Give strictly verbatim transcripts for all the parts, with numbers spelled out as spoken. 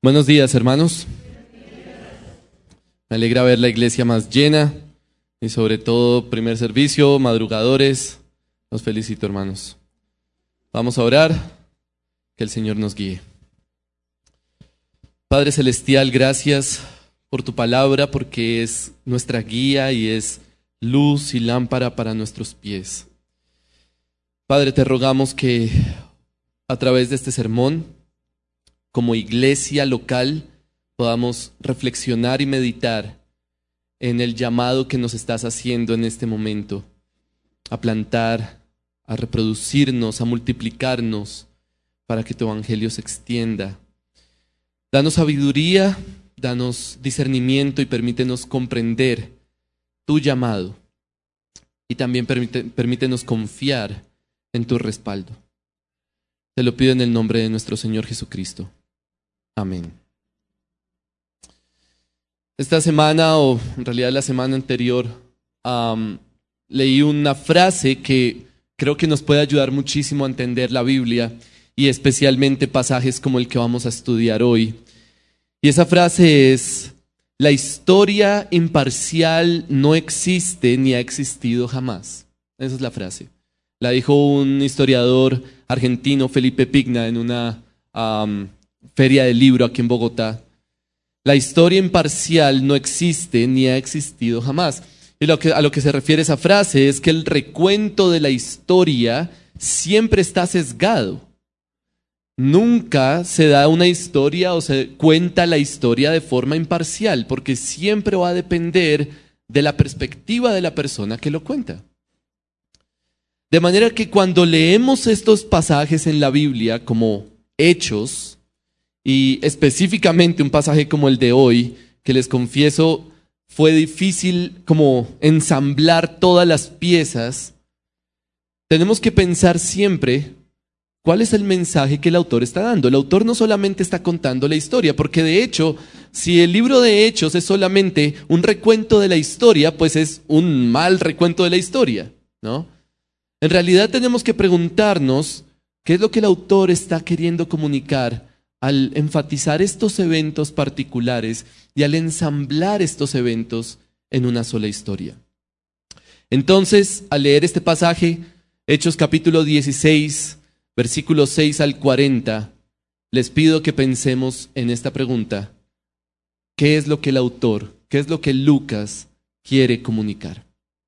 Buenos días, hermanos. Me alegra ver la iglesia más llena y sobre todo primer servicio, madrugadores. Los felicito, hermanos. Vamos a orar, que el Señor nos guíe. Padre Celestial, gracias por tu palabra, porque es nuestra guía y es luz y lámpara para nuestros pies. Padre, te rogamos que a través de este sermón, como iglesia local, podamos reflexionar y meditar en el llamado que nos estás haciendo en este momento, a plantar, a reproducirnos, a multiplicarnos, para que tu evangelio se extienda. Danos sabiduría, danos discernimiento y permítenos comprender tu llamado. Y también permite, permítenos confiar en tu respaldo. Te lo pido en el nombre de nuestro Señor Jesucristo. Amén. Esta semana, o en realidad la semana anterior, um, leí una frase que creo que nos puede ayudar muchísimo a entender la Biblia y especialmente pasajes como el que vamos a estudiar hoy. Y esa frase es: la historia imparcial no existe ni ha existido jamás. Esa es la frase. La dijo un historiador argentino, Felipe Pigna, en una um, feria del libro aquí en Bogotá. La historia imparcial no existe ni ha existido jamás. Y lo que, a lo que se refiere esa frase es que el recuento de la historia siempre está sesgado. Nunca se da una historia o se cuenta la historia de forma imparcial, porque siempre va a depender de la perspectiva de la persona que lo cuenta. De manera que cuando leemos estos pasajes en la Biblia como hechos, y específicamente un pasaje como el de hoy, que les confieso fue difícil como ensamblar todas las piezas, tenemos que pensar siempre cuál es el mensaje que el autor está dando. El autor no solamente está contando la historia, porque de hecho, si el libro de Hechos es solamente un recuento de la historia, pues es un mal recuento de la historia, ¿no? En realidad tenemos que preguntarnos qué es lo que el autor está queriendo comunicar al enfatizar estos eventos particulares y al ensamblar estos eventos en una sola historia. Entonces, al leer este pasaje, Hechos capítulo dieciséis, versículos seis al cuarenta, les pido que pensemos en esta pregunta: ¿qué es lo que el autor, qué es lo que Lucas quiere comunicar?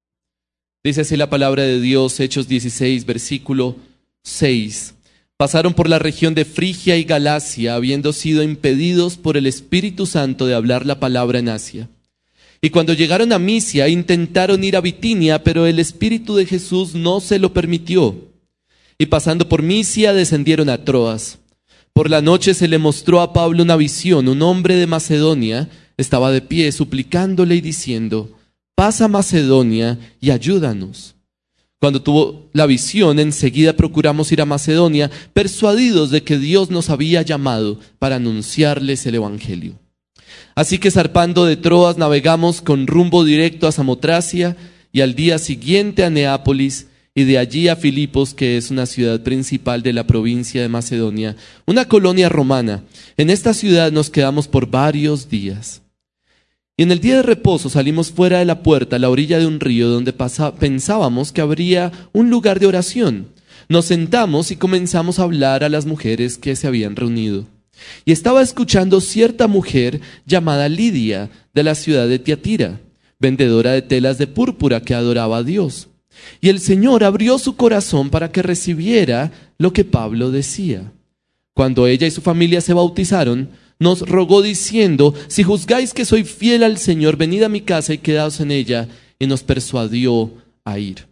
Dice así la palabra de Dios, Hechos dieciséis, versículo seis. Pasaron por la región de Frigia y Galacia, habiendo sido impedidos por el Espíritu Santo de hablar la palabra en Asia. Y cuando llegaron a Misia, intentaron ir a Bitinia, pero el Espíritu de Jesús no se lo permitió. Y pasando por Misia, descendieron a Troas. Por la noche se le mostró a Pablo una visión. Un hombre de Macedonia estaba de pie, suplicándole y diciendo: pasa a Macedonia y ayúdanos. Cuando tuvo la visión, enseguida procuramos ir a Macedonia, persuadidos de que Dios nos había llamado para anunciarles el evangelio. Así que zarpando de Troas, navegamos con rumbo directo a Samotracia y al día siguiente a Neápolis, y de allí a Filipos, que es una ciudad principal de la provincia de Macedonia, una colonia romana. En esta ciudad nos quedamos por varios días. Y en el día de reposo salimos fuera de la puerta a la orilla de un río donde pasa, pensábamos que habría un lugar de oración. Nos sentamos y comenzamos a hablar a las mujeres que se habían reunido. Y estaba escuchando cierta mujer llamada Lidia, de la ciudad de Tiatira, vendedora de telas de púrpura, que adoraba a Dios. Y el Señor abrió su corazón para que recibiera lo que Pablo decía. Cuando ella y su familia se bautizaron, nos rogó diciendo: si juzgáis que soy fiel al Señor, venid a mi casa y quedaos en ella. Y nos persuadió a ir.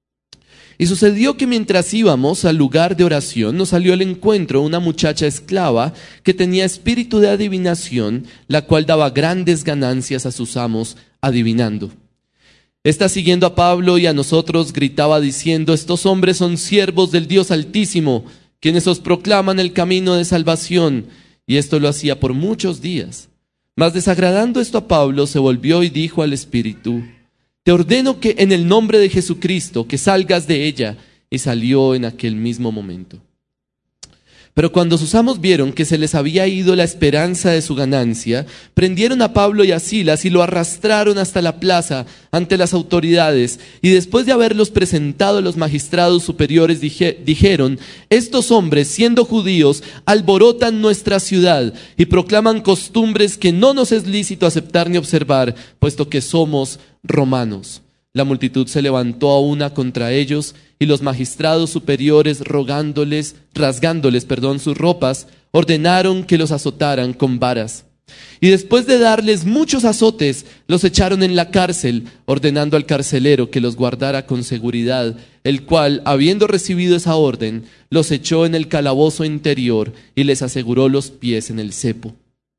Y sucedió que mientras íbamos al lugar de oración, nos salió al encuentro una muchacha esclava que tenía espíritu de adivinación, la cual daba grandes ganancias a sus amos adivinando. Esta, siguiendo a Pablo y a nosotros, gritaba diciendo: estos hombres son siervos del Dios Altísimo, quienes os proclaman el camino de salvación. Y esto lo hacía por muchos días. Mas desagradando esto a Pablo, se volvió y dijo al espíritu: te ordeno que en el nombre de Jesucristo, que salgas de ella. Y salió en aquel mismo momento. Pero cuando sus amos vieron que se les había ido la esperanza de su ganancia, prendieron a Pablo y a Silas y lo arrastraron hasta la plaza ante las autoridades. Y después de haberlos presentado a los magistrados superiores, dije, dijeron: estos hombres, siendo judíos, alborotan nuestra ciudad y proclaman costumbres que no nos es lícito aceptar ni observar, puesto que somos romanos. La multitud se levantó a una contra ellos, y los magistrados superiores, rogándoles, rasgándoles, perdón, sus ropas, ordenaron que los azotaran con varas. Y después de darles muchos azotes, los echaron en la cárcel, ordenando al carcelero que los guardara con seguridad, el cual, habiendo recibido esa orden, los echó en el calabozo interior y les aseguró los pies en el cepo.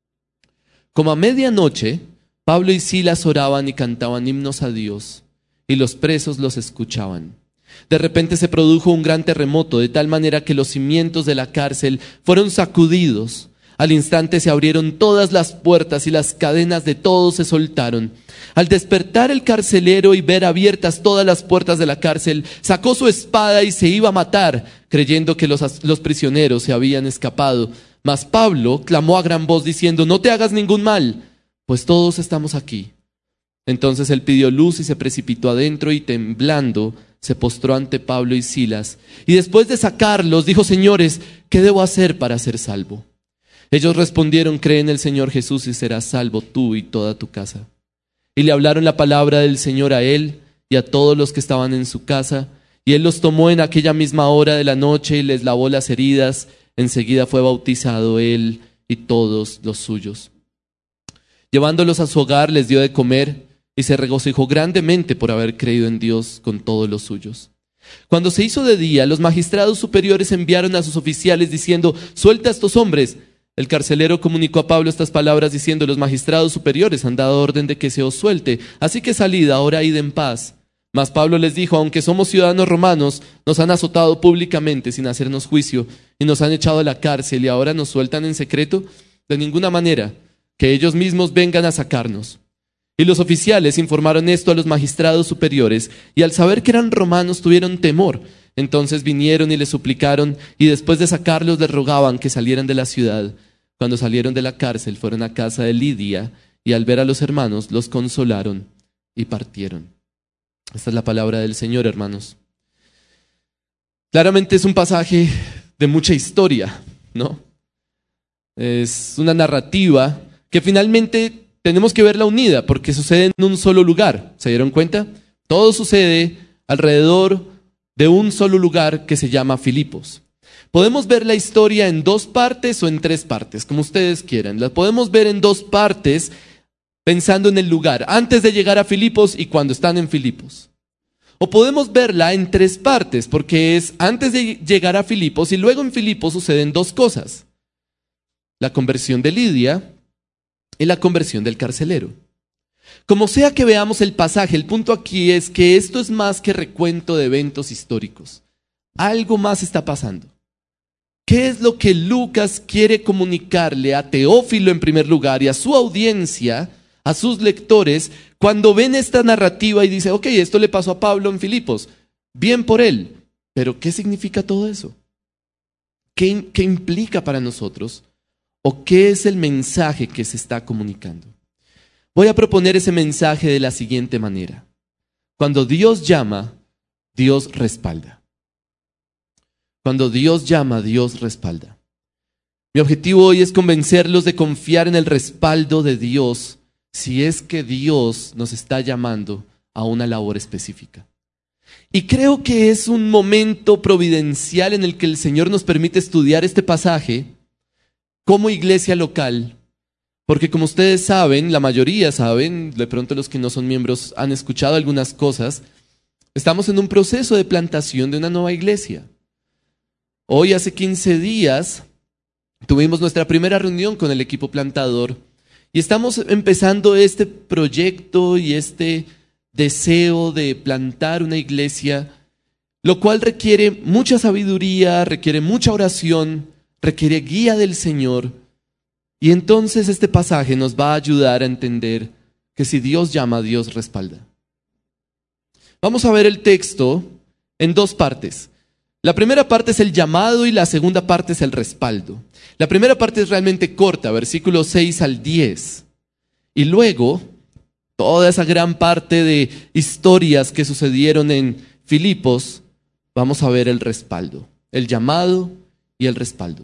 Como a medianoche, Pablo y Silas oraban y cantaban himnos a Dios, y los presos los escuchaban. De repente se produjo un gran terremoto, de tal manera que los cimientos de la cárcel fueron sacudidos. Al instante se abrieron todas las puertas y las cadenas de todos se soltaron. Al despertar el carcelero y ver abiertas todas las puertas de la cárcel, sacó su espada y se iba a matar, creyendo que los, los prisioneros se habían escapado. Mas Pablo clamó a gran voz diciendo: no te hagas ningún mal, pues todos estamos aquí. Entonces él pidió luz y se precipitó adentro y temblando se postró ante Pablo y Silas. Y después de sacarlos dijo: señores, ¿qué debo hacer para ser salvo? Ellos respondieron: cree en el Señor Jesús y serás salvo tú y toda tu casa. Y le hablaron la palabra del Señor a él y a todos los que estaban en su casa. Y él los tomó en aquella misma hora de la noche y les lavó las heridas. Enseguida fue bautizado él y todos los suyos. Llevándolos a su hogar les dio de comer, y se regocijó grandemente por haber creído en Dios con todos los suyos. Cuando se hizo de día, los magistrados superiores enviaron a sus oficiales diciendo: suelta a estos hombres. El carcelero comunicó a Pablo estas palabras diciendo: los magistrados superiores han dado orden de que se os suelte, así que salid ahora, id en paz. Mas Pablo les dijo: aunque somos ciudadanos romanos, nos han azotado públicamente sin hacernos juicio, y nos han echado a la cárcel, y ahora nos sueltan en secreto. De ninguna manera, que ellos mismos vengan a sacarnos. Y los oficiales informaron esto a los magistrados superiores, y al saber que eran romanos tuvieron temor. Entonces vinieron y les suplicaron, y después de sacarlos les rogaban que salieran de la ciudad. Cuando salieron de la cárcel fueron a casa de Lidia, y al ver a los hermanos los consolaron y partieron. Esta es la palabra del Señor, hermanos. Claramente es un pasaje de mucha historia, ¿no? Es una narrativa que finalmente tenemos que verla unida porque sucede en un solo lugar. ¿Se dieron cuenta? Todo sucede alrededor de un solo lugar que se llama Filipos. Podemos ver la historia en dos partes o en tres partes, como ustedes quieran. La podemos ver en dos partes pensando en el lugar, antes de llegar a Filipos y cuando están en Filipos. O podemos verla en tres partes, porque es antes de llegar a Filipos y luego en Filipos suceden dos cosas: la conversión de Lidia y la conversión del carcelero. Como sea que veamos el pasaje, el punto aquí es que esto es más que recuento de eventos históricos. Algo más está pasando. ¿Qué es lo que Lucas quiere comunicarle a Teófilo en primer lugar y a su audiencia, a sus lectores, cuando ven esta narrativa y dice: ok, esto le pasó a Pablo en Filipos, bien por él, pero ¿qué significa todo eso? ¿Qué, qué implica para nosotros? ¿O qué es el mensaje que se está comunicando? Voy a proponer ese mensaje de la siguiente manera: cuando Dios llama, Dios respalda. Cuando Dios llama, Dios respalda. Mi objetivo hoy es convencerlos de confiar en el respaldo de Dios si es que Dios nos está llamando a una labor específica. Y creo que es un momento providencial en el que el Señor nos permite estudiar este pasaje como iglesia local, porque como ustedes saben, la mayoría saben, de pronto los que no son miembros han escuchado algunas cosas, estamos en un proceso de plantación de una nueva iglesia. Hoy, hace quince días, tuvimos nuestra primera reunión con el equipo plantador y estamos empezando este proyecto y este deseo de plantar una iglesia, lo cual requiere mucha sabiduría, requiere mucha oración, requiere guía del Señor. Y entonces este pasaje nos va a ayudar a entender que si Dios llama, Dios respalda. Vamos a ver el texto en dos partes. La primera parte es el llamado y la segunda parte es el respaldo. La primera parte es realmente corta, versículos seis al diez. Y luego, toda esa gran parte de historias que sucedieron en Filipos, vamos a ver el respaldo, el llamado y el respaldo.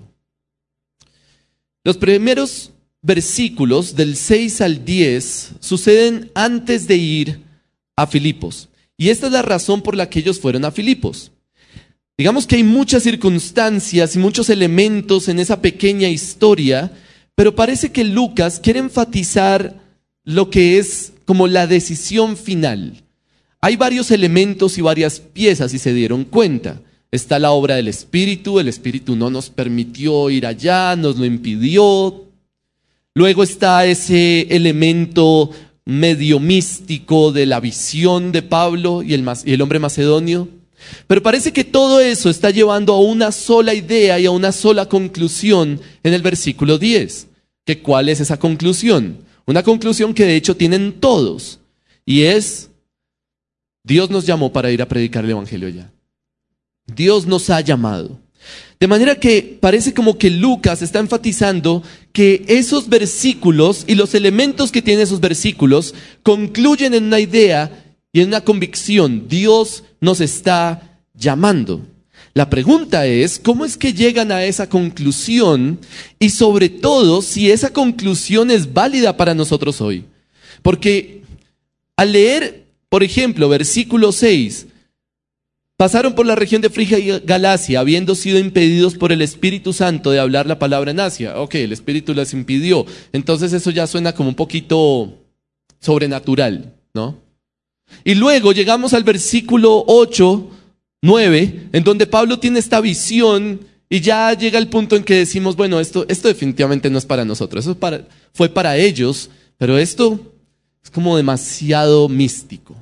Los primeros versículos del seis al diez suceden antes de ir a Filipos. Y esta es la razón por la que ellos fueron a Filipos. Digamos que hay muchas circunstancias y muchos elementos en esa pequeña historia, pero parece que Lucas quiere enfatizar lo que es como la decisión final. Hay varios elementos y varias piezas, si se dieron cuenta. Está la obra del Espíritu, el Espíritu no nos permitió ir allá, nos lo impidió. Luego está ese elemento medio místico de la visión de Pablo y el, y el hombre macedonio. Pero parece que todo eso está llevando a una sola idea y a una sola conclusión en el versículo diez. ¿Que cuál es esa conclusión? Una conclusión que de hecho tienen todos. Y es, Dios nos llamó para ir a predicar el Evangelio allá. Dios nos ha llamado. De manera que parece como que Lucas está enfatizando que esos versículos y los elementos que tienen esos versículos concluyen en una idea y en una convicción. Dios nos está llamando. La pregunta es, ¿cómo es que llegan a esa conclusión? Y sobre todo, si esa conclusión es válida para nosotros hoy. Porque al leer, por ejemplo, versículo seis, pasaron por la región de Frigia y Galacia, habiendo sido impedidos por el Espíritu Santo de hablar la palabra en Asia. Ok, el Espíritu les impidió. Entonces eso ya suena como un poquito sobrenatural, ¿no? Y luego llegamos al versículo ocho, nueve, en donde Pablo tiene esta visión y ya llega el punto en que decimos, bueno, esto, esto definitivamente no es para nosotros, eso para, fue para ellos, pero esto es como demasiado místico.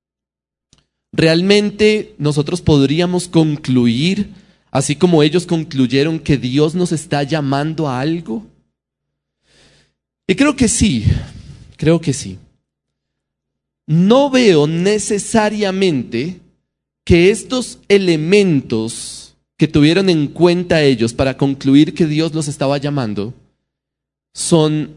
¿Realmente nosotros podríamos concluir, así como ellos concluyeron, que Dios nos está llamando a algo? Y creo que sí, creo que sí. No veo necesariamente que estos elementos que tuvieron en cuenta ellos para concluir que Dios los estaba llamando son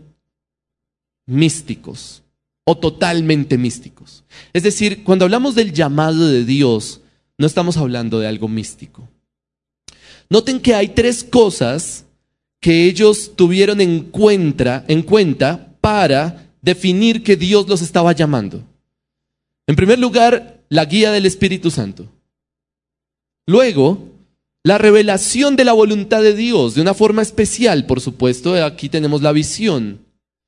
místicos o totalmente místicos. Es decir, cuando hablamos del llamado de Dios, no estamos hablando de algo místico. Noten que hay tres cosas que ellos tuvieron en cuenta, en cuenta para definir que Dios los estaba llamando. En primer lugar, la guía del Espíritu Santo. Luego, la revelación de la voluntad de Dios, de una forma especial, por supuesto, aquí tenemos la visión.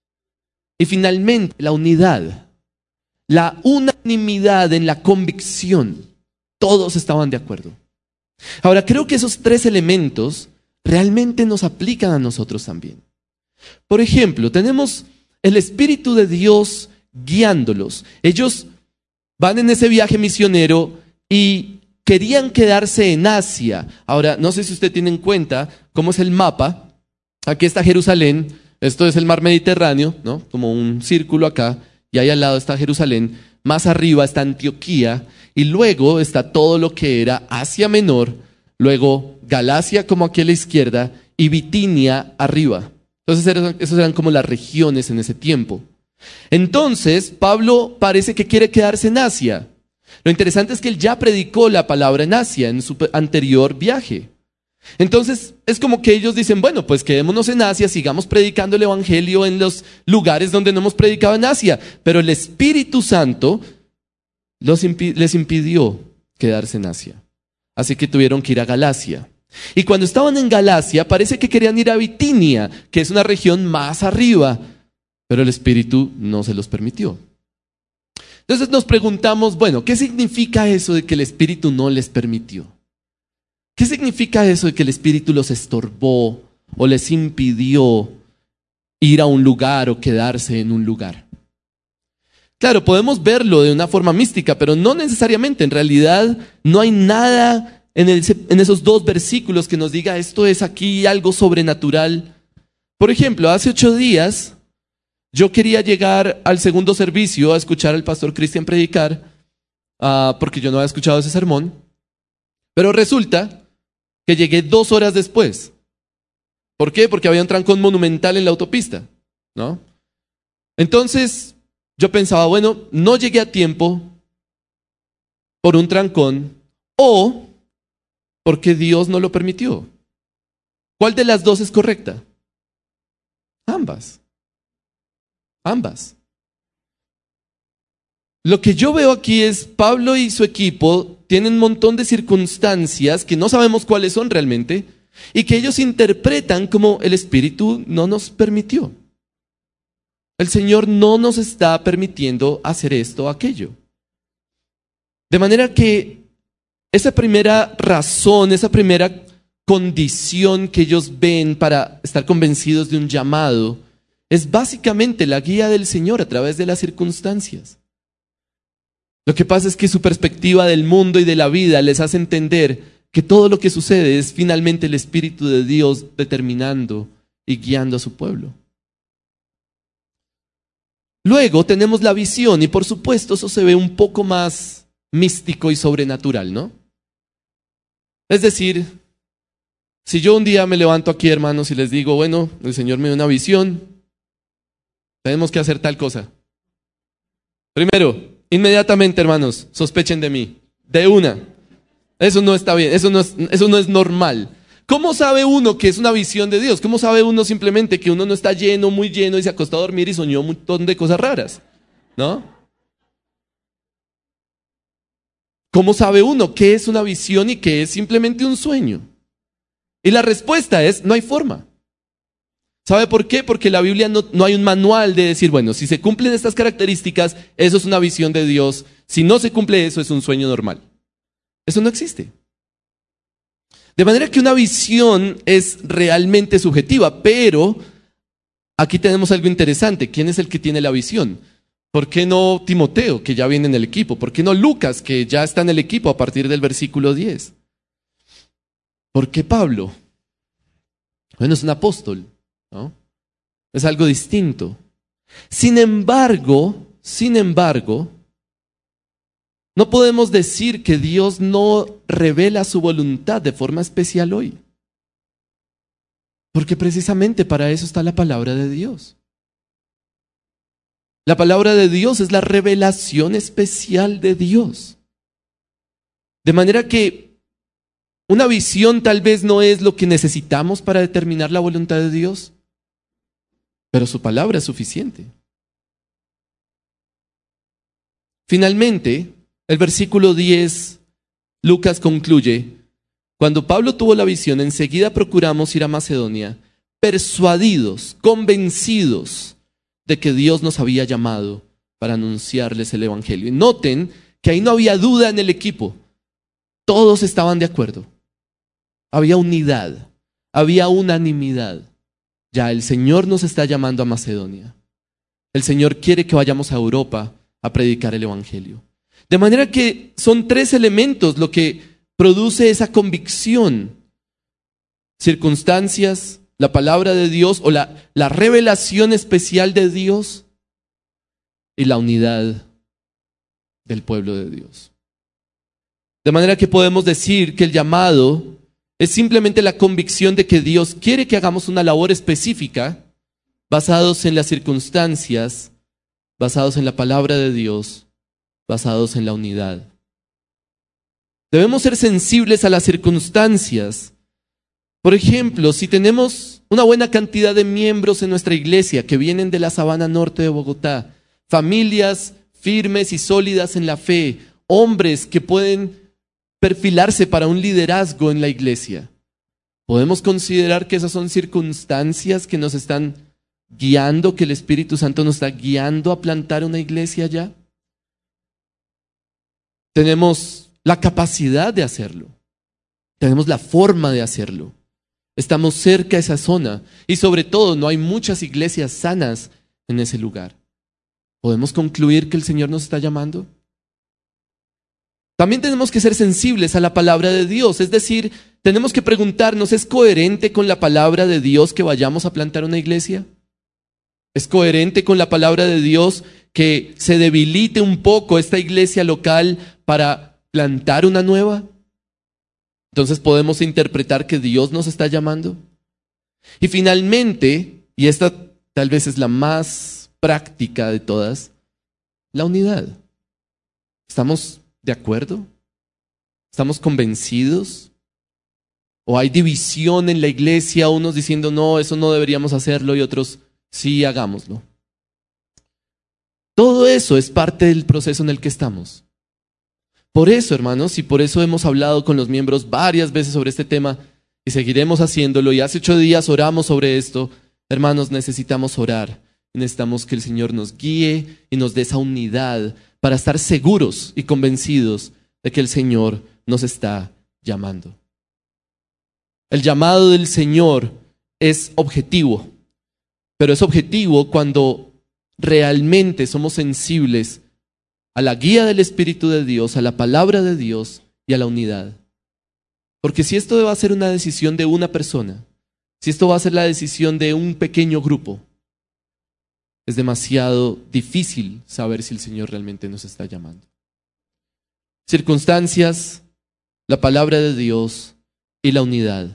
Y finalmente, la unidad, la unanimidad en la convicción. Todos estaban de acuerdo. Ahora, creo que esos tres elementos realmente nos aplican a nosotros también. Por ejemplo, tenemos el Espíritu de Dios guiándolos. Ellos van en ese viaje misionero y querían quedarse en Asia. Ahora, no sé si usted tiene en cuenta cómo es el mapa. Aquí está Jerusalén, esto es el mar Mediterráneo, ¿no? Como un círculo acá, y ahí al lado está Jerusalén. Más arriba está Antioquía, y luego está todo lo que era Asia Menor, luego Galacia como aquí a la izquierda, y Bitinia arriba. Entonces eran, esas eran como las regiones en ese tiempo. Entonces, Pablo parece que quiere quedarse en Asia. Lo interesante es que él ya predicó la palabra en Asia en su anterior viaje. Entonces, es como que ellos dicen, bueno, pues quedémonos en Asia, sigamos predicando el Evangelio en los lugares donde no hemos predicado en Asia. Pero el Espíritu Santo los impi- les impidió quedarse en Asia. Así que tuvieron que ir a Galacia. Y cuando estaban en Galacia, parece que querían ir a Bitinia, que es una región más arriba. Pero el Espíritu no se los permitió. Entonces nos preguntamos, bueno, ¿qué significa eso de que el Espíritu no les permitió? ¿Qué significa eso de que el Espíritu los estorbó o les impidió ir a un lugar o quedarse en un lugar? Claro, podemos verlo de una forma mística, pero no necesariamente. En realidad no hay nada en, el, en esos dos versículos que nos diga esto es aquí algo sobrenatural. Por ejemplo, hace ocho días yo quería llegar al segundo servicio a escuchar al pastor Cristian predicar, uh, porque yo no había escuchado ese sermón. Pero resulta que llegué dos horas después. ¿Por qué? Porque había un trancón monumental en la autopista, ¿no? Entonces, yo pensaba, bueno, no llegué a tiempo por un trancón o porque Dios no lo permitió. ¿Cuál de las dos es correcta? Ambas. Ambas. Lo que yo veo aquí es Pablo y su equipo tienen un montón de circunstancias que no sabemos cuáles son realmente y que ellos interpretan como el Espíritu no nos permitió. El Señor no nos está permitiendo hacer esto o aquello. De manera que esa primera razón, esa primera condición que ellos ven para estar convencidos de un llamado es básicamente la guía del Señor a través de las circunstancias. Lo que pasa es que su perspectiva del mundo y de la vida les hace entender que todo lo que sucede es finalmente el Espíritu de Dios determinando y guiando a su pueblo. Luego tenemos la visión y por supuesto eso se ve un poco más místico y sobrenatural, ¿no? Es decir, si yo un día me levanto aquí, hermanos, y les digo, bueno, el Señor me dio una visión, tenemos que hacer tal cosa. Primero, inmediatamente, hermanos, sospechen de mí, de una. Eso no está bien, eso no es, eso no es normal. ¿Cómo sabe uno que es una visión de Dios? ¿Cómo sabe uno simplemente que uno no está lleno, muy lleno y se acostó a dormir y soñó un montón de cosas raras? ¿No? ¿Cómo sabe uno qué es una visión y qué es simplemente un sueño? Y la respuesta es, no hay forma. ¿Sabe por qué? Porque en la Biblia no, no hay un manual de decir, bueno, si se cumplen estas características, eso es una visión de Dios. Si no se cumple eso, es un sueño normal. Eso no existe. De manera que una visión es realmente subjetiva, pero aquí tenemos algo interesante. ¿Quién es el que tiene la visión? ¿Por qué no Timoteo, que ya viene en el equipo? ¿Por qué no Lucas, que ya está en el equipo a partir del versículo diez? ¿Por qué Pablo? Bueno, es un apóstol, ¿no? Es algo distinto. Sin embargo, sin embargo, no podemos decir que Dios no revela su voluntad de forma especial hoy. Porque precisamente para eso está la palabra de Dios. La palabra de Dios es la revelación especial de Dios. De manera que una visión tal vez no es lo que necesitamos para determinar la voluntad de Dios, pero su palabra es suficiente. Finalmente, el versículo diez, Lucas concluye, cuando Pablo tuvo la visión, enseguida procuramos ir a Macedonia, persuadidos, convencidos de que Dios nos había llamado para anunciarles el Evangelio. Y noten que ahí no había duda en el equipo, todos estaban de acuerdo, había unidad, había unanimidad. Ya el Señor nos está llamando a Macedonia, el Señor quiere que vayamos a Europa a predicar el Evangelio. De manera que son tres elementos lo que produce esa convicción. Circunstancias, la palabra de Dios o la, la revelación especial de Dios y la unidad del pueblo de Dios. De manera que podemos decir que el llamado es simplemente la convicción de que Dios quiere que hagamos una labor específica basados en las circunstancias, basados en la palabra de Dios, basados en la unidad. Debemos ser sensibles a las circunstancias. Por ejemplo, si tenemos una buena cantidad de miembros en nuestra iglesia que vienen de la sabana norte de Bogotá, familias firmes y sólidas en la fe, hombres que pueden perfilarse para un liderazgo en la iglesia, ¿podemos considerar que esas son circunstancias que nos están guiando, que el Espíritu Santo nos está guiando a plantar una iglesia allá? Tenemos la capacidad de hacerlo. Tenemos la forma de hacerlo. Estamos cerca de esa zona y sobre todo no hay muchas iglesias sanas en ese lugar. ¿Podemos concluir que el Señor nos está llamando? También tenemos que ser sensibles a la palabra de Dios, es decir, tenemos que preguntarnos, ¿es coherente con la palabra de Dios que vayamos a plantar una iglesia? ¿Es coherente con la palabra de Dios que se debilite un poco esta iglesia local para plantar una nueva? Entonces podemos interpretar que Dios nos está llamando. Y finalmente, y esta tal vez es la más práctica de todas, la unidad. ¿Estamos de acuerdo? ¿Estamos convencidos? ¿O hay división en la iglesia, unos diciendo no, eso no deberíamos hacerlo y otros sí, hagámoslo? Todo eso es parte del proceso en el que estamos. Por eso, hermanos, y por eso hemos hablado con los miembros varias veces sobre este tema y seguiremos haciéndolo, y hace ocho días oramos sobre esto. Hermanos, necesitamos orar, necesitamos que el Señor nos guíe y nos dé esa unidad para estar seguros y convencidos de que el Señor nos está llamando. El llamado del Señor es objetivo, pero es objetivo cuando realmente somos sensibles a la guía del Espíritu de Dios, a la palabra de Dios y a la unidad. Porque si esto va a ser una decisión de una persona, si esto va a ser la decisión de un pequeño grupo, es demasiado difícil saber si el Señor realmente nos está llamando. Circunstancias, la palabra de Dios y la unidad.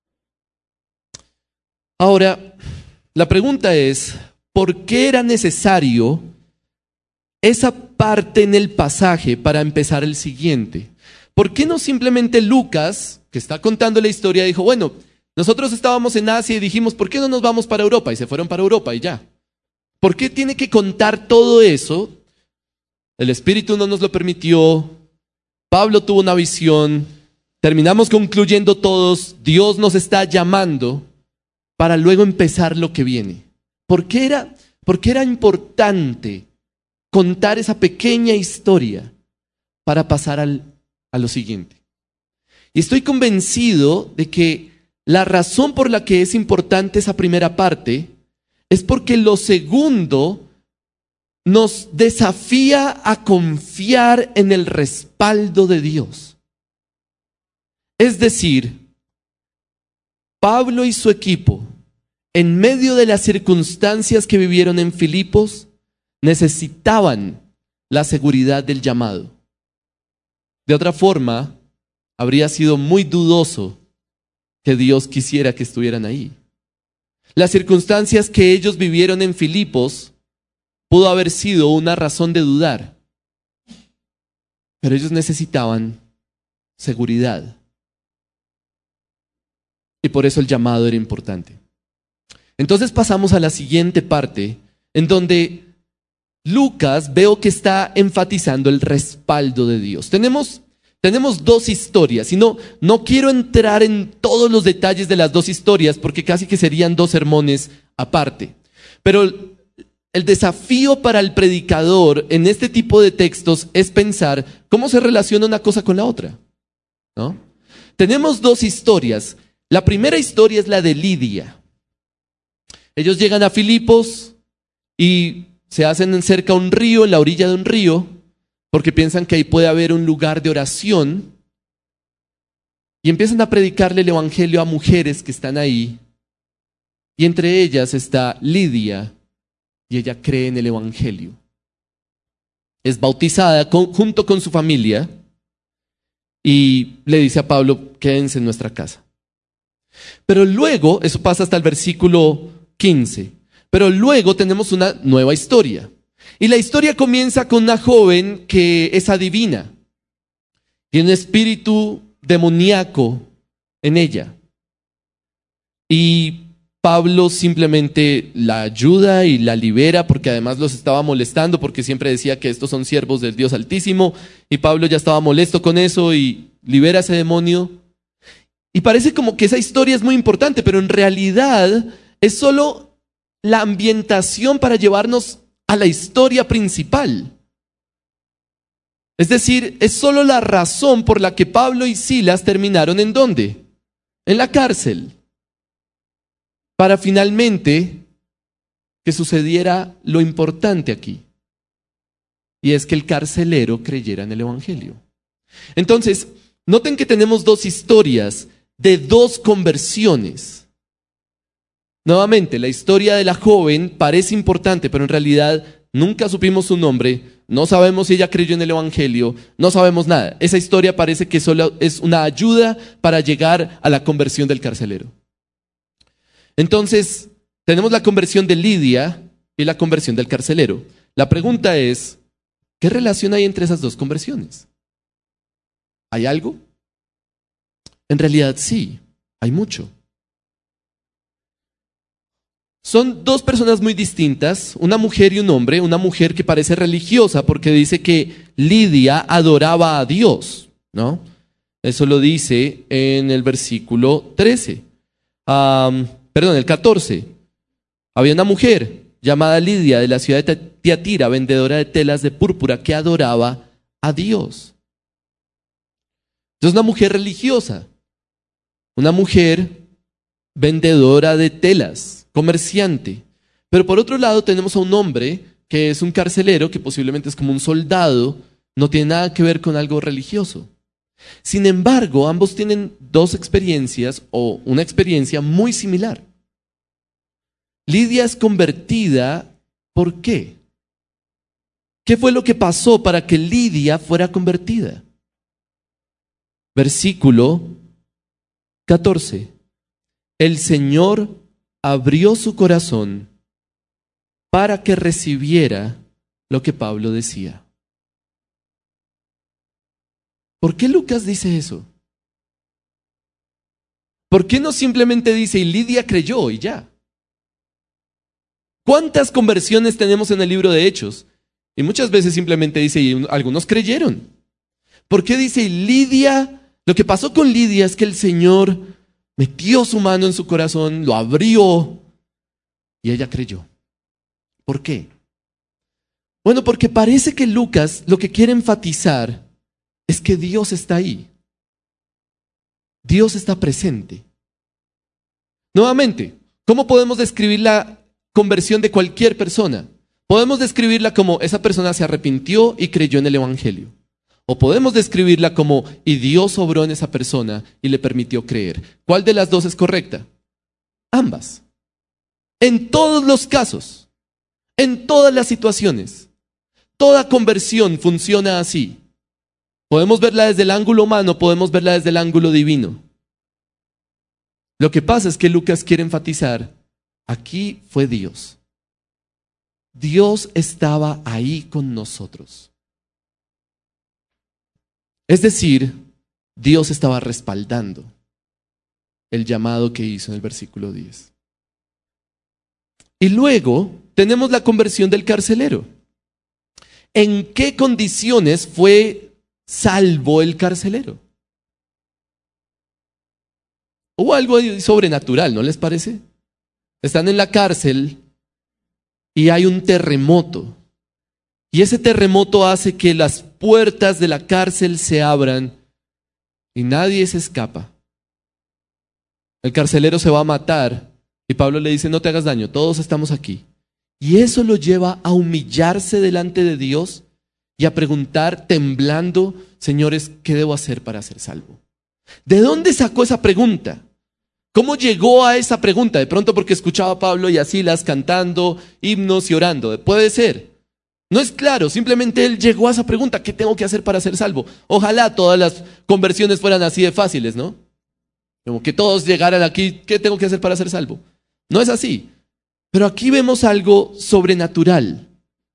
Ahora, la pregunta es, ¿por qué era necesario esa parte en el pasaje para empezar el siguiente? ¿Por qué no simplemente Lucas, que está contando la historia, dijo, bueno, nosotros estábamos en Asia y dijimos, ¿por qué no nos vamos para Europa? Y se fueron para Europa y ya. ¿Por qué tiene que contar todo eso? El Espíritu no nos lo permitió, Pablo tuvo una visión, terminamos concluyendo todos, Dios nos está llamando para luego empezar lo que viene. ¿Por qué era, por qué era importante contar esa pequeña historia para pasar al, a lo siguiente? Y estoy convencido de que la razón por la que es importante esa primera parte es porque lo segundo nos desafía a confiar en el respaldo de Dios. Es decir, Pablo y su equipo, en medio de las circunstancias que vivieron en Filipos, necesitaban la seguridad del llamado. De otra forma, habría sido muy dudoso que Dios quisiera que estuvieran ahí. Las circunstancias que ellos vivieron en Filipos pudo haber sido una razón de dudar, pero ellos necesitaban seguridad. Y por eso el llamado era importante. Entonces pasamos a la siguiente parte, en donde Lucas veo que está enfatizando el respaldo de Dios. Tenemos, tenemos dos historias, y no, no quiero entrar en todos los detalles de las dos historias, porque casi que serían dos sermones aparte. Pero el desafío para el predicador en este tipo de textos es pensar cómo se relaciona una cosa con la otra, ¿no? Tenemos dos historias. La primera historia es la de Lidia. Ellos llegan a Filipos y se hacen cerca a un río, en la orilla de un río, porque piensan que ahí puede haber un lugar de oración, y empiezan a predicarle el evangelio a mujeres que están ahí, y entre ellas está Lidia, y ella cree en el evangelio. Es bautizada con, junto con su familia, y le dice a Pablo, quédense en nuestra casa. Pero luego, eso pasa hasta el versículo quince, pero luego tenemos una nueva historia. Y la historia comienza con una joven que es adivina. Tiene un espíritu demoníaco en ella. Y Pablo simplemente la ayuda y la libera, porque además los estaba molestando, porque siempre decía que estos son siervos del Dios Altísimo, y Pablo ya estaba molesto con eso y libera a ese demonio. Y parece como que esa historia es muy importante, pero en realidad es solo la ambientación para llevarnos a la historia principal. Es decir, es solo la razón por la que Pablo y Silas terminaron ¿en dónde? En la cárcel. Para finalmente que sucediera lo importante aquí. Y es que el carcelero creyera en el evangelio. Entonces, noten que tenemos dos historias de dos conversiones. Nuevamente, la historia de la joven parece importante, pero en realidad nunca supimos su nombre, no sabemos si ella creyó en el Evangelio, no sabemos nada. Esa historia parece que solo es una ayuda para llegar a la conversión del carcelero. Entonces, tenemos la conversión de Lidia y la conversión del carcelero. La pregunta es, ¿qué relación hay entre esas dos conversiones? ¿Hay algo? En realidad sí, hay mucho. Son dos personas muy distintas, una mujer y un hombre, una mujer que parece religiosa porque dice que Lidia adoraba a Dios, ¿no? Eso lo dice en el versículo trece, um, perdón, el catorce. Había una mujer llamada Lidia de la ciudad de Tiatira, vendedora de telas de púrpura, que adoraba a Dios. Entonces, una mujer religiosa, una mujer vendedora de telas, comerciante. Pero por otro lado tenemos a un hombre que es un carcelero, que posiblemente es como un soldado, no tiene nada que ver con algo religioso. Sin embargo, ambos tienen dos experiencias o una experiencia muy similar. Lidia es convertida, ¿por qué? ¿Qué fue lo que pasó para que Lidia fuera convertida? Versículo catorce. El Señor abrió su corazón para que recibiera lo que Pablo decía. ¿Por qué Lucas dice eso? ¿Por qué no simplemente dice, y Lidia creyó y ya? ¿Cuántas conversiones tenemos en el libro de Hechos? Y muchas veces simplemente dice, y algunos creyeron. ¿Por qué dice, y Lidia? Lo que pasó con Lidia es que el Señor metió su mano en su corazón, lo abrió y ella creyó. ¿Por qué? Bueno, porque parece que Lucas lo que quiere enfatizar es que Dios está ahí. Dios está presente. Nuevamente, ¿cómo podemos describir la conversión de cualquier persona? Podemos describirla como esa persona se arrepintió y creyó en el Evangelio. O podemos describirla como, y Dios obró en esa persona y le permitió creer. ¿Cuál de las dos es correcta? Ambas. En todos los casos, en todas las situaciones, toda conversión funciona así. Podemos verla desde el ángulo humano, podemos verla desde el ángulo divino. Lo que pasa es que Lucas quiere enfatizar, aquí fue Dios. Dios estaba ahí con nosotros. Es decir, Dios estaba respaldando el llamado que hizo en el versículo diez. Y luego tenemos la conversión del carcelero. ¿En qué condiciones fue salvo el carcelero? Hubo algo sobrenatural, ¿no les parece? Están en la cárcel y hay un terremoto. Y ese terremoto hace que las puertas de la cárcel se abran y nadie se escapa. El carcelero se va a matar y Pablo le dice, no te hagas daño, todos estamos aquí. Y eso lo lleva a humillarse delante de Dios y a preguntar temblando, señores, ¿qué debo hacer para ser salvo? ¿De dónde sacó esa pregunta? ¿Cómo llegó a esa pregunta? De pronto porque escuchaba a Pablo y a Silas cantando himnos y orando. Puede ser. No es claro, simplemente él llegó a esa pregunta, ¿qué tengo que hacer para ser salvo? Ojalá todas las conversiones fueran así de fáciles, ¿no? Como que todos llegaran aquí, ¿qué tengo que hacer para ser salvo? No es así. Pero aquí vemos algo sobrenatural.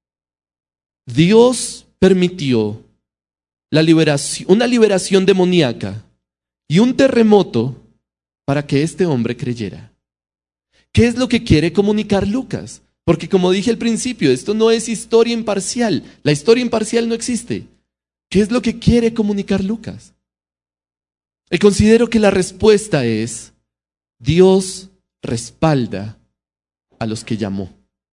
Dios permitió la liberación, una liberación demoníaca y un terremoto para que este hombre creyera. ¿Qué es lo que quiere comunicar Lucas? Porque como dije al principio, esto no es historia imparcial. La historia imparcial no existe. ¿Qué es lo que quiere comunicar Lucas? Y considero que la respuesta es, Dios respalda a los que llamó.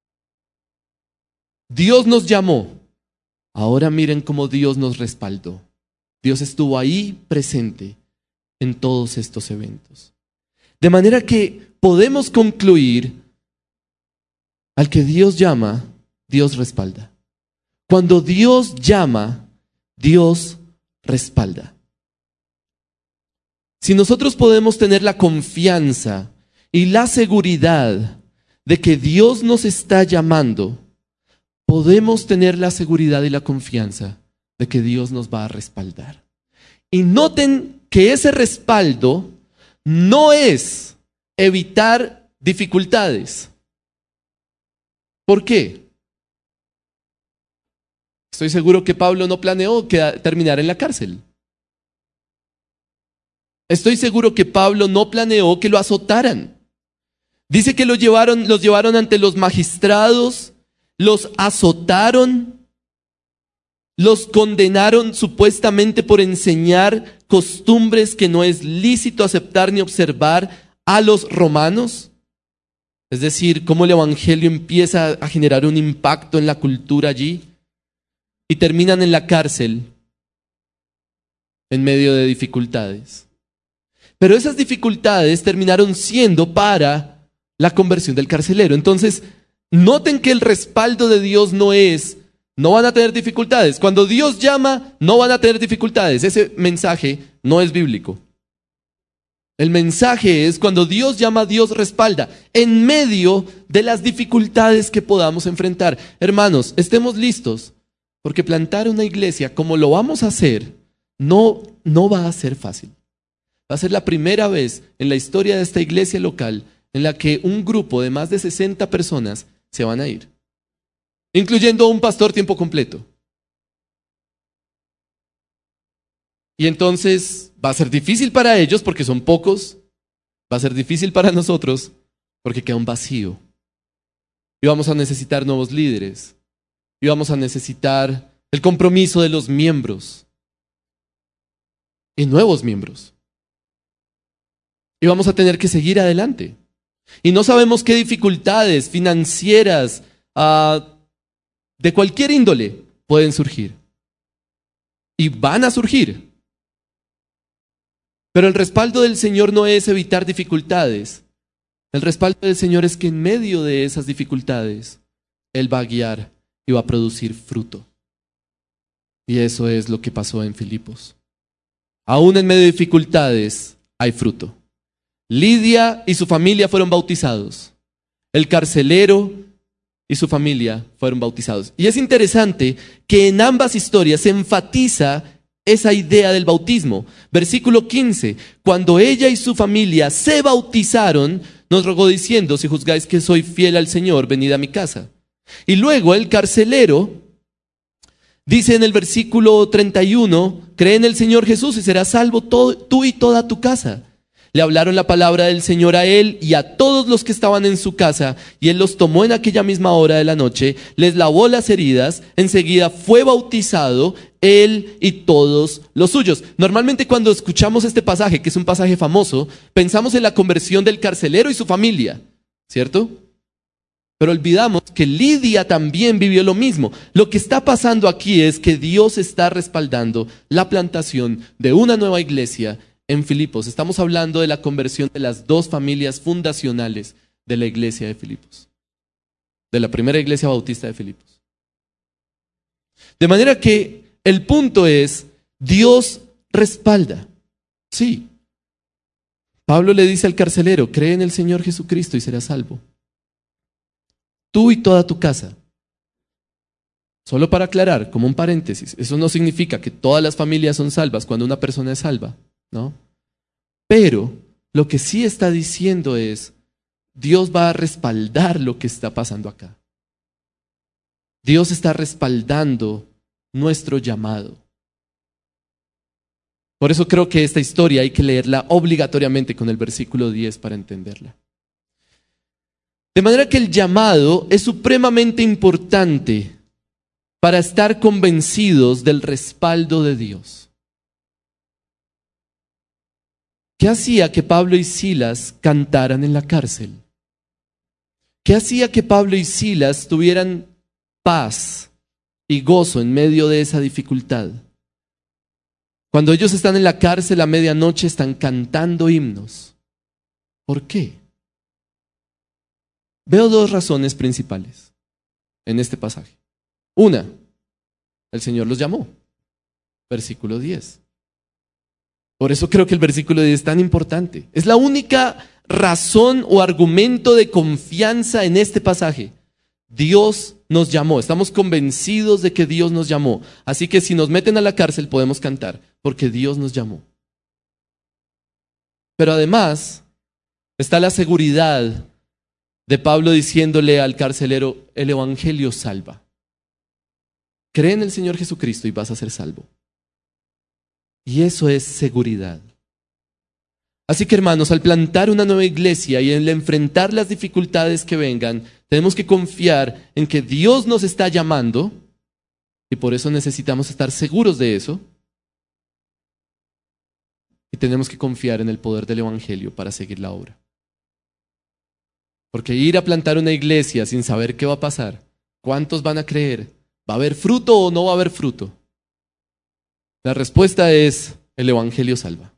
Dios nos llamó. Ahora miren cómo Dios nos respaldó. Dios estuvo ahí presente en todos estos eventos. De manera que podemos concluir, al que Dios llama, Dios respalda. Cuando Dios llama, Dios respalda. Si nosotros podemos tener la confianza y la seguridad de que Dios nos está llamando, podemos tener la seguridad y la confianza de que Dios nos va a respaldar. Y noten que ese respaldo no es evitar dificultades. ¿Por qué? Estoy seguro que Pablo no planeó quedar, terminar en la cárcel. Estoy seguro que Pablo no planeó que lo azotaran. Dice que lo llevaron, los llevaron ante los magistrados, los azotaron, los condenaron supuestamente por enseñar costumbres que no es lícito aceptar ni observar a los romanos. Es decir, cómo el evangelio empieza a generar un impacto en la cultura allí y terminan en la cárcel en medio de dificultades. Pero esas dificultades terminaron siendo para la conversión del carcelero. Entonces, noten que el respaldo de Dios no es, no van a tener dificultades. Cuando Dios llama, no van a tener dificultades. Ese mensaje no es bíblico. El mensaje es cuando Dios llama, Dios respalda en medio de las dificultades que podamos enfrentar. Hermanos, estemos listos, porque plantar una iglesia como lo vamos a hacer, no, no va a ser fácil. Va a ser la primera vez en la historia de esta iglesia local en la que un grupo de más de sesenta personas se van a ir, incluyendo un pastor tiempo completo. Y entonces va a ser difícil para ellos porque son pocos, va a ser difícil para nosotros porque queda un vacío. Y vamos a necesitar nuevos líderes, y vamos a necesitar el compromiso de los miembros y nuevos miembros. Y vamos a tener que seguir adelante. Y no sabemos qué dificultades financieras, uh, de cualquier índole, pueden surgir. Y van a surgir. Pero el respaldo del Señor no es evitar dificultades. El respaldo del Señor es que en medio de esas dificultades, Él va a guiar y va a producir fruto. Y eso es lo que pasó en Filipos. Aún en medio de dificultades, hay fruto. Lidia y su familia fueron bautizados. El carcelero y su familia fueron bautizados. Y es interesante que en ambas historias se enfatiza esa idea del bautismo. Versículo quince, cuando ella y su familia se bautizaron, nos rogó diciendo, si juzgáis que soy fiel al Señor, venid a mi casa. Y luego el carcelero dice en el versículo treinta y uno, cree en el Señor Jesús y serás salvo todo, tú y toda tu casa. Le hablaron la palabra del Señor a él y a todos los que estaban en su casa, y él los tomó en aquella misma hora de la noche, les lavó las heridas, enseguida fue bautizado él y todos los suyos. Normalmente cuando escuchamos este pasaje, que es un pasaje famoso, pensamos en la conversión del carcelero y su familia, ¿cierto? Pero olvidamos que Lidia también vivió lo mismo. Lo que está pasando aquí es que Dios está respaldando la plantación de una nueva iglesia en Filipos. Estamos hablando de la conversión de las dos familias fundacionales de la iglesia de Filipos, de la primera iglesia bautista de Filipos. De manera que el punto es, Dios respalda. Sí. Pablo le dice al carcelero, cree en el Señor Jesucristo y serás salvo. Tú y toda tu casa. Solo para aclarar, como un paréntesis, eso no significa que todas las familias son salvas cuando una persona es salva, ¿no? Pero lo que sí está diciendo es, Dios va a respaldar lo que está pasando acá. Dios está respaldando nuestro llamado. Por eso creo que esta historia hay que leerla obligatoriamente con el versículo diez para entenderla. De manera que el llamado es supremamente importante para estar convencidos del respaldo de Dios. ¿Qué hacía que Pablo y Silas cantaran en la cárcel? ¿Qué hacía que Pablo y Silas tuvieran paz y gozo en medio de esa dificultad? Cuando ellos están en la cárcel a medianoche están cantando himnos. ¿Por qué? Veo dos razones principales en este pasaje. Una, el Señor los llamó. Versículo diez. Por eso creo que el versículo diez es tan importante. Es la única razón o argumento de confianza en este pasaje. Dios nos llamó, estamos convencidos de que Dios nos llamó. Así que si nos meten a la cárcel podemos cantar, porque Dios nos llamó. Pero además está la seguridad de Pablo diciéndole al carcelero, el evangelio salva. Cree en el Señor Jesucristo y vas a ser salvo. Y eso es seguridad. Así que hermanos, al plantar una nueva iglesia y al enfrentar las dificultades que vengan, tenemos que confiar en que Dios nos está llamando y por eso necesitamos estar seguros de eso. Y tenemos que confiar en el poder del evangelio para seguir la obra. Porque ir a plantar una iglesia sin saber qué va a pasar, cuántos van a creer, ¿va a haber fruto o no va a haber fruto? La respuesta es, el evangelio salva.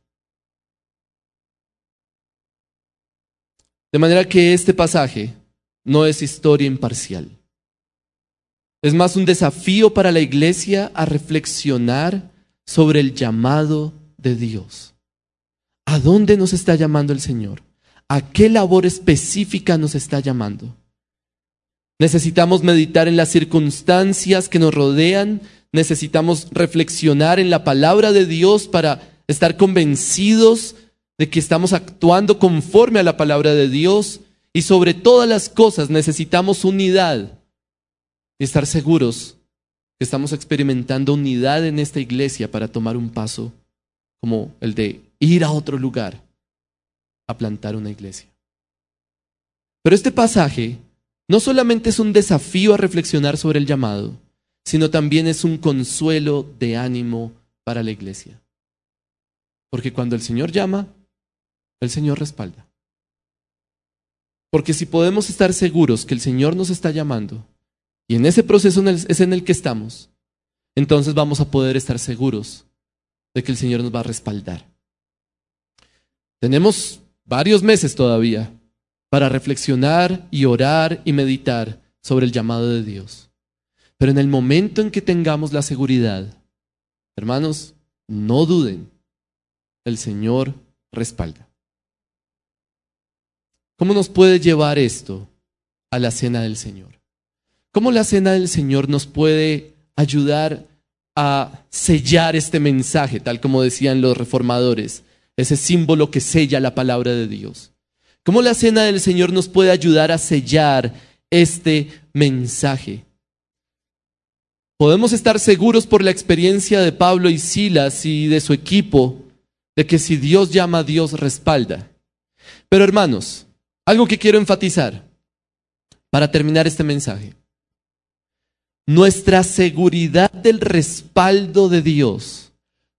De manera que este pasaje no es historia imparcial. Es más un desafío para la iglesia a reflexionar sobre el llamado de Dios. ¿A dónde nos está llamando el Señor? ¿A qué labor específica nos está llamando? Necesitamos meditar en las circunstancias que nos rodean. Necesitamos reflexionar en la palabra de Dios para estar convencidos de que estamos actuando conforme a la palabra de Dios. Y sobre todas las cosas necesitamos unidad y estar seguros que estamos experimentando unidad en esta iglesia para tomar un paso como el de ir a otro lugar a plantar una iglesia. Pero este pasaje no solamente es un desafío a reflexionar sobre el llamado, sino también es un consuelo de ánimo para la iglesia. Porque cuando el Señor llama, el Señor respalda. Porque si podemos estar seguros que el Señor nos está llamando, y en ese proceso es en el que estamos, entonces vamos a poder estar seguros de que el Señor nos va a respaldar. Tenemos varios meses todavía para reflexionar y orar y meditar sobre el llamado de Dios. Pero en el momento en que tengamos la seguridad, hermanos, no duden, el Señor respalda. ¿Cómo nos puede llevar esto a la cena del Señor? ¿Cómo la cena del Señor nos puede ayudar a sellar este mensaje, tal como decían los reformadores, ese símbolo que sella la palabra de Dios? ¿Cómo la cena del Señor nos puede ayudar a sellar este mensaje? Podemos estar seguros por la experiencia de Pablo y Silas y de su equipo de que si Dios llama, Dios respalda. Pero hermanos, algo que quiero enfatizar para terminar este mensaje. Nuestra seguridad del respaldo de Dios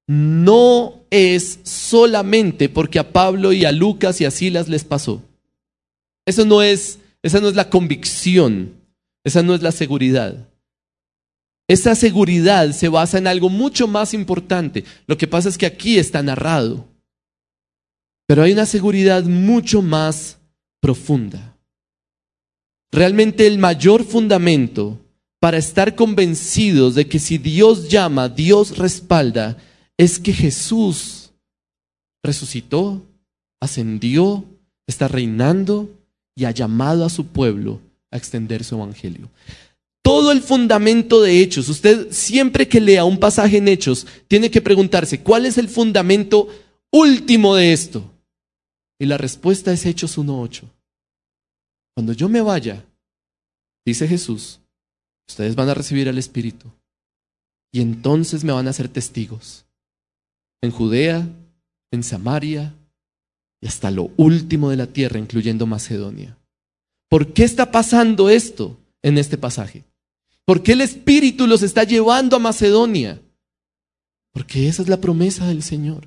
no es solamente porque a Pablo y a Lucas y a Silas les pasó. Eso no es, esa no es la convicción, esa no es la seguridad. Esa seguridad se basa en algo mucho más importante. Lo que pasa es que aquí está narrado. Pero hay una seguridad mucho más profunda. Realmente el mayor fundamento para estar convencidos de que si Dios llama, Dios respalda, es que Jesús resucitó, ascendió, está reinando y ha llamado a su pueblo a extender su evangelio. Todo el fundamento de Hechos, usted siempre que lea un pasaje en Hechos, tiene que preguntarse, ¿cuál es el fundamento último de esto? Y la respuesta es Hechos uno ocho. Cuando yo me vaya, dice Jesús, ustedes van a recibir al Espíritu y entonces me van a ser testigos en Judea, en Samaria y hasta lo último de la tierra, incluyendo Macedonia. ¿Por qué está pasando esto en este pasaje? ¿Por qué el Espíritu los está llevando a Macedonia? Porque esa es la promesa del Señor.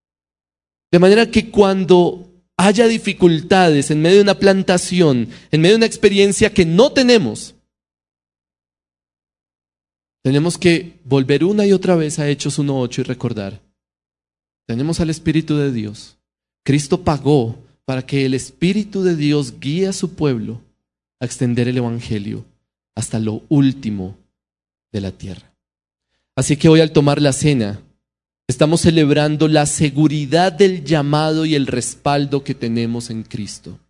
De manera que cuando haya dificultades en medio de una plantación, en medio de una experiencia que no tenemos, tenemos que volver una y otra vez a Hechos uno ocho y recordar, tenemos al Espíritu de Dios. Cristo pagó para que el Espíritu de Dios guíe a su pueblo a extender el evangelio hasta lo último de la tierra. Así que hoy al tomar la cena, estamos celebrando la seguridad del llamado y el respaldo que tenemos en Cristo.